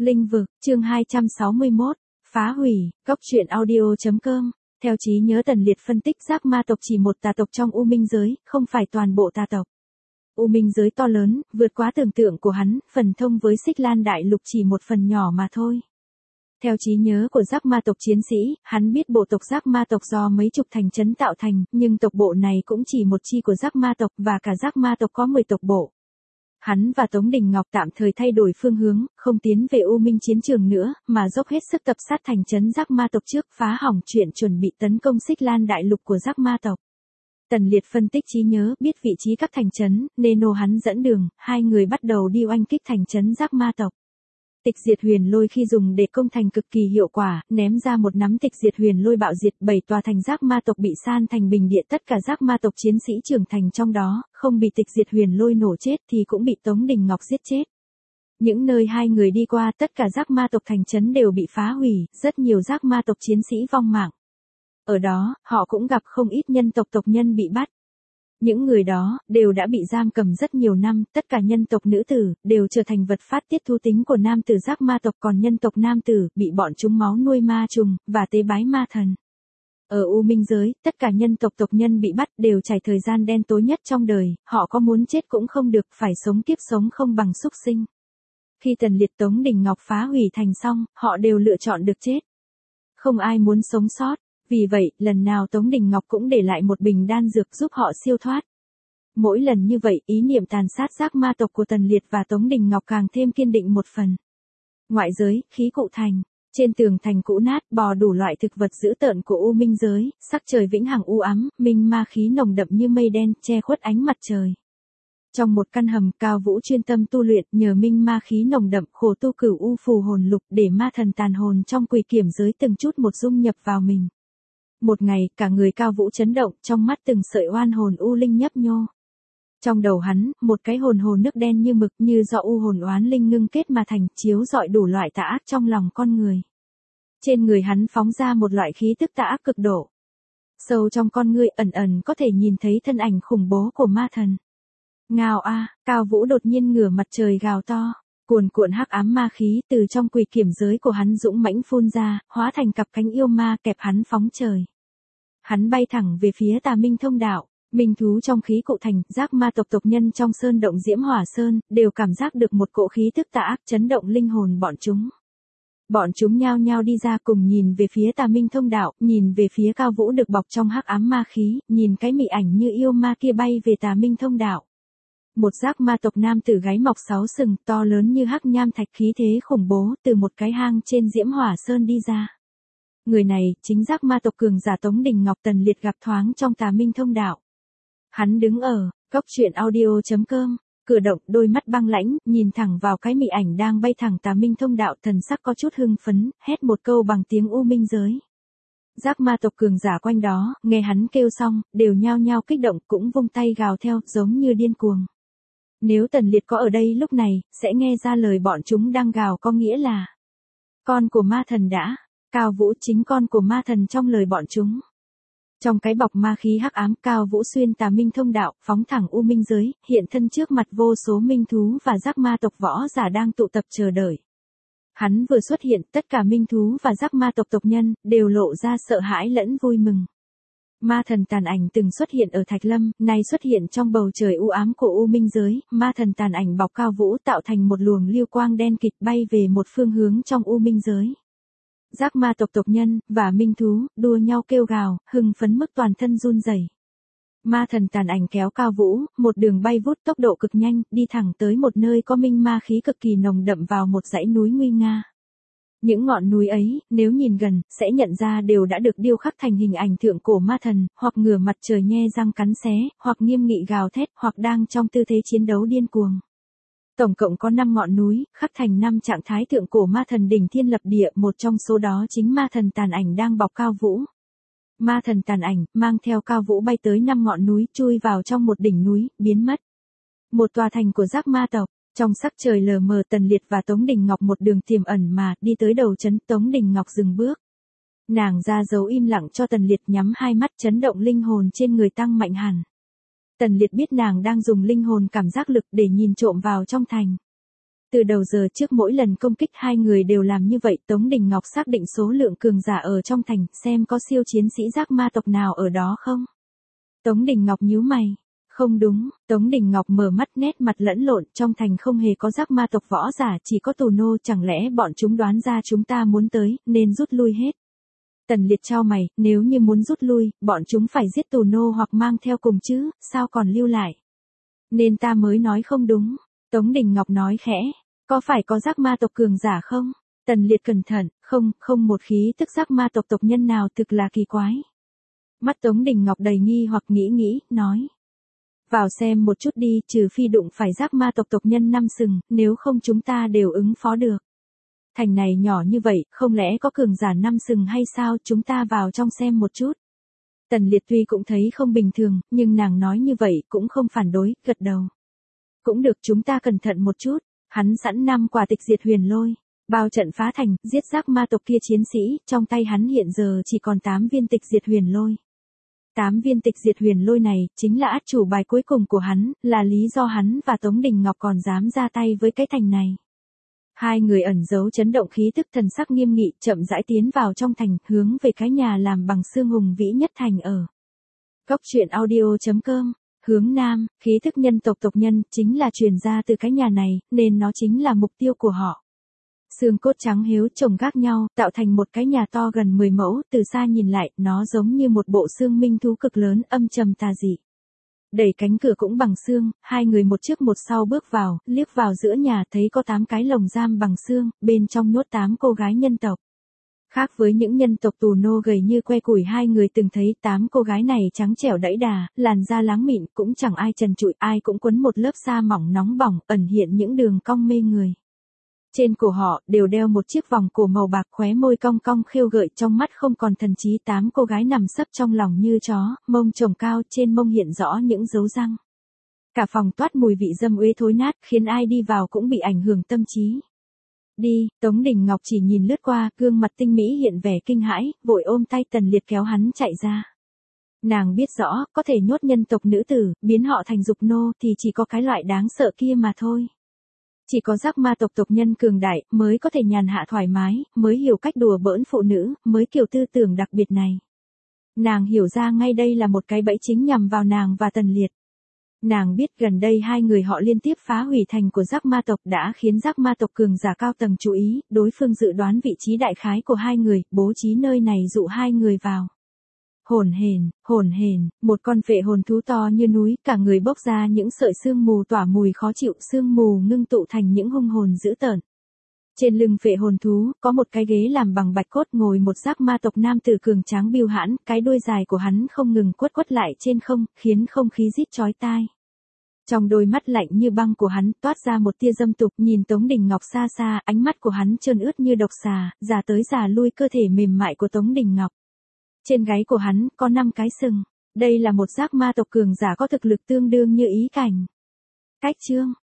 Linh vực, chương 261, phá hủy, góc truyện audio.com. Theo trí nhớ Tần Liệt phân tích giác ma tộc chỉ một tà tộc trong U Minh giới, không phải toàn bộ tà tộc. U Minh giới to lớn, vượt quá tưởng tượng của hắn, phần thông với Xích Lan Đại Lục chỉ một phần nhỏ mà thôi. Theo trí nhớ của giác ma tộc chiến sĩ, hắn biết bộ tộc giác ma tộc do mấy chục thành trấn tạo thành, nhưng tộc bộ này cũng chỉ một chi của giác ma tộc và cả giác ma tộc có 10 tộc bộ. Hắn và Tống Đình Ngọc tạm thời thay đổi phương hướng, không tiến về U Minh chiến trường nữa, mà dốc hết sức tập sát thành trấn giác ma tộc trước phá hỏng chuyện chuẩn bị tấn công Xích Lan Đại Lục của giác ma tộc. Tần Liệt phân tích trí nhớ, biết vị trí các thành trấn, nên hắn dẫn đường, hai người bắt đầu đi oanh kích thành trấn giác ma tộc. Tịch diệt huyền lôi khi dùng để công thành cực kỳ hiệu quả, ném ra một nắm tịch diệt huyền lôi bạo diệt 7 tòa thành giác ma tộc bị san thành bình địa, tất cả giác ma tộc chiến sĩ trưởng thành trong đó, không bị tịch diệt huyền lôi nổ chết thì cũng bị Tống Đình Ngọc giết chết. Những nơi hai người đi qua, tất cả giác ma tộc thành trấn đều bị phá hủy, rất nhiều giác ma tộc chiến sĩ vong mạng. Ở đó, họ cũng gặp không ít nhân tộc tộc nhân bị bắt. Những người đó, đều đã bị giam cầm rất nhiều năm, tất cả nhân tộc nữ tử, đều trở thành vật phát tiết thú tính của nam tử giác ma tộc, còn nhân tộc nam tử, bị bọn chúng máu nuôi ma trùng, và tế bái ma thần. Ở U Minh giới, tất cả nhân tộc tộc nhân bị bắt đều trải thời gian đen tối nhất trong đời, họ có muốn chết cũng không được, phải sống kiếp sống không bằng súc sinh. Khi Tần Liệt Tống Đình Ngọc phá hủy thành xong, họ đều lựa chọn được chết. Không ai muốn sống sót. Vì vậy, lần nào Tống Đình Ngọc cũng để lại một bình đan dược giúp họ siêu thoát. Mỗi lần như vậy, ý niệm tàn sát giác ma tộc của Tần Liệt và Tống Đình Ngọc càng thêm kiên định một phần. Ngoại giới, khí cụ thành. Trên tường thành cũ nát, bò đủ loại thực vật dữ tợn của U Minh giới, sắc trời vĩnh hằng u ám, minh ma khí nồng đậm như mây đen, che khuất ánh mặt trời. Trong một căn hầm, Cao Vũ chuyên tâm tu luyện, nhờ minh ma khí nồng đậm, khổ tu cửu u phù hồn lục để ma thần tàn hồn trong quỷ kiểm giới từng chút một dung nhập vào mình. Một ngày, cả người Cao Vũ chấn động, trong mắt từng sợi oan hồn u linh nhấp nhô. Trong đầu hắn, một cái hồn hồ nước đen như mực, như do u hồn oán linh ngưng kết mà thành, chiếu rọi đủ loại tà ác trong lòng con người. Trên người hắn phóng ra một loại khí tức tà ác cực độ. Sâu trong con ngươi ẩn ẩn có thể nhìn thấy thân ảnh khủng bố của ma thần. Ngao a, Cao Vũ đột nhiên ngửa mặt trời gào to. Cuồn cuộn hắc ám ma khí từ trong quỷ kiểm giới của hắn dũng mãnh phun ra, hóa thành cặp cánh yêu ma kẹp hắn phóng trời. Hắn bay thẳng về phía Tà Minh Thông Đạo, minh thú trong khí cụ thành, giác ma tộc tộc nhân trong sơn động Diễm Hỏa Sơn, đều cảm giác được một cỗ khí tức tà ác chấn động linh hồn bọn chúng. Bọn chúng nhao nhao đi ra cùng nhìn về phía Tà Minh Thông Đạo, nhìn về phía Cao Vũ được bọc trong hắc ám ma khí, nhìn cái mị ảnh như yêu ma kia bay về Tà Minh Thông Đạo. Một giác ma tộc nam tử gáy mọc 6 sừng, to lớn như hắc nham thạch, khí thế khủng bố, từ một cái hang trên Diễm Hỏa Sơn đi ra. Người này, chính giác ma tộc cường giả Tống Đình Ngọc Tần Liệt gặp thoáng trong Tà Minh Thông Đạo. Hắn đứng ở góc truyện audio.com, cửa động, đôi mắt băng lãnh, nhìn thẳng vào cái mị ảnh đang bay thẳng Tà Minh Thông Đạo, thần sắc có chút hưng phấn, hét một câu bằng tiếng U Minh giới. Giác ma tộc cường giả quanh đó, nghe hắn kêu xong, đều nhao nhao kích động, cũng vung tay gào theo, giống như điên cuồng. Nếu Tần Liệt có ở đây lúc này, sẽ nghe ra lời bọn chúng đang gào, có nghĩa là con của ma thần đã. Cao Vũ chính con của ma thần trong lời bọn chúng. Trong cái bọc ma khí hắc ám, Cao Vũ xuyên Tà Minh Thông Đạo, phóng thẳng U Minh giới, hiện thân trước mặt vô số minh thú và giác ma tộc võ giả đang tụ tập chờ đợi. Hắn vừa xuất hiện, tất cả minh thú và giác ma tộc tộc nhân đều lộ ra sợ hãi lẫn vui mừng. Ma thần tàn ảnh từng xuất hiện ở Thạch Lâm, nay xuất hiện trong bầu trời u ám của U Minh giới, ma thần tàn ảnh bọc Cao Vũ tạo thành một luồng lưu quang đen kịt bay về một phương hướng trong U Minh giới. Giác ma tộc tộc nhân và minh thú đua nhau kêu gào, hưng phấn mức toàn thân run rẩy. Ma thần tàn ảnh kéo Cao Vũ, một đường bay vút tốc độ cực nhanh, đi thẳng tới một nơi có minh ma khí cực kỳ nồng đậm vào một dãy núi nguy nga. Những ngọn núi ấy, nếu nhìn gần, sẽ nhận ra đều đã được điêu khắc thành hình ảnh thượng cổ ma thần, hoặc ngửa mặt trời nhe răng cắn xé, hoặc nghiêm nghị gào thét, hoặc đang trong tư thế chiến đấu điên cuồng. Tổng cộng có 5 ngọn núi, khắc thành 5 trạng thái thượng cổ ma thần đỉnh thiên lập địa, một trong số đó chính ma thần tàn ảnh đang bọc Cao Vũ. Ma thần tàn ảnh, mang theo Cao Vũ bay tới 5 ngọn núi, chui vào trong một đỉnh núi, biến mất. Một tòa thành của giác ma tộc, trong sắc trời lờ mờ, Tần Liệt và Tống Đình Ngọc một đường tiềm ẩn mà, đi tới đầu trấn. Tống Đình Ngọc dừng bước. Nàng ra dấu im lặng cho Tần Liệt, nhắm hai mắt, chấn động linh hồn trên người tăng mạnh hẳn. Tần Liệt biết nàng đang dùng linh hồn cảm giác lực để nhìn trộm vào trong thành. Từ đầu giờ trước mỗi lần công kích hai người đều làm như vậy, Tống Đình Ngọc xác định số lượng cường giả ở trong thành, xem có siêu chiến sĩ giác ma tộc nào ở đó không. Tống Đình Ngọc nhíu mày. Không đúng, Tống Đình Ngọc mở mắt, nét mặt lẫn lộn, trong thành không hề có giác ma tộc võ giả, chỉ có tù nô, chẳng lẽ bọn chúng đoán ra chúng ta muốn tới, nên rút lui hết. Tần Liệt chau mày, nếu như muốn rút lui, bọn chúng phải giết tù nô hoặc mang theo cùng chứ, sao còn lưu lại. Nên ta mới nói không đúng. Tống Đình Ngọc nói khẽ, có phải có giác ma tộc cường giả không? Tần Liệt cẩn thận, không một khí tức giác ma tộc tộc nhân nào, thực là kỳ quái. Mắt Tống Đình Ngọc đầy nghi hoặc nghĩ, nói. Vào xem một chút đi, trừ phi đụng phải giác ma tộc tộc nhân 5 sừng, nếu không chúng ta đều ứng phó được. Thành này nhỏ như vậy, không lẽ có cường giả 5 sừng hay sao, chúng ta vào trong xem một chút. Tần Liệt tuy cũng thấy không bình thường, nhưng nàng nói như vậy cũng không phản đối, gật đầu. Cũng được, chúng ta cẩn thận một chút. Hắn sẵn 5 quả tịch diệt huyền lôi, bao trận phá thành, giết giác ma tộc kia chiến sĩ, trong tay hắn hiện giờ chỉ còn 8 viên tịch diệt huyền lôi. 8 viên tịch diệt huyền lôi này, chính là át chủ bài cuối cùng của hắn, là lý do hắn và Tống Đình Ngọc còn dám ra tay với cái thành này. Hai người ẩn giấu chấn động khí tức, thần sắc nghiêm nghị, chậm rãi tiến vào trong thành, hướng về cái nhà làm bằng xương hùng vĩ nhất thành ở. Cốc truyện audio.com. Hướng Nam, khí thức nhân tộc tộc nhân, chính là truyền ra từ cái nhà này, nên nó chính là mục tiêu của họ. Xương cốt trắng hiếu chồng gác nhau, tạo thành một cái nhà to gần 10 mẫu, từ xa nhìn lại, nó giống như một bộ xương minh thú cực lớn, âm trầm tà dị. Đẩy cánh cửa cũng bằng xương, hai người một trước một sau bước vào, liếc vào giữa nhà thấy có 8 cái lồng giam bằng xương, bên trong nhốt 8 cô gái nhân tộc. Khác với những nhân tộc tù nô gầy như que củi hai người từng thấy, 8 cô gái này trắng trẻo đẫy đà, làn da láng mịn, cũng chẳng ai trần trụi, ai cũng quấn một lớp sa mỏng nóng bỏng, ẩn hiện những đường cong mê người. Trên cổ họ, đều đeo một chiếc vòng cổ màu bạc, khóe môi cong cong khêu gợi, trong mắt không còn thần trí. 8 cô gái nằm sấp trong lòng như chó, mông chồng cao, trên mông hiện rõ những dấu răng. Cả phòng toát mùi vị dâm uế thối nát, khiến ai đi vào cũng bị ảnh hưởng tâm trí. Đi, Tống Đình Ngọc chỉ nhìn lướt qua, gương mặt tinh mỹ hiện vẻ kinh hãi, vội ôm tay Tần Liệt kéo hắn chạy ra. Nàng biết rõ, có thể nhốt nhân tộc nữ tử, biến họ thành dục nô thì chỉ có cái loại đáng sợ kia mà thôi. Chỉ có giác ma tộc tộc nhân cường đại, mới có thể nhàn hạ thoải mái, mới hiểu cách đùa bỡn phụ nữ, mới kiểu tư tưởng đặc biệt này. Nàng hiểu ra ngay đây là một cái bẫy chính nhằm vào nàng và Tần Liệt. Nàng biết gần đây hai người họ liên tiếp phá hủy thành của giác ma tộc đã khiến giác ma tộc cường giả cao tầng chú ý, đối phương dự đoán vị trí đại khái của hai người, bố trí nơi này dụ hai người vào. Hồn hển, một con phệ hồn thú to như núi, cả người bốc ra những sợi sương mù tỏa mùi khó chịu, sương mù ngưng tụ thành những hung hồn dữ tợn. Trên lưng phệ hồn thú, có một cái ghế làm bằng bạch cốt, ngồi một giác ma tộc nam tử cường tráng bưu hãn, cái đuôi dài của hắn không ngừng quất lại trên không, khiến không khí rít chói tai. Trong đôi mắt lạnh như băng của hắn, toát ra một tia dâm tục, nhìn Tống Đình Ngọc xa xa, ánh mắt của hắn trơn ướt như độc xà, già tới già lui cơ thể mềm mại của Tống Đình Ngọc. Trên gáy của hắn, có 5 cái sừng. Đây là một giác ma tộc cường giả có thực lực tương đương như Ý Cảnh. Cách chương.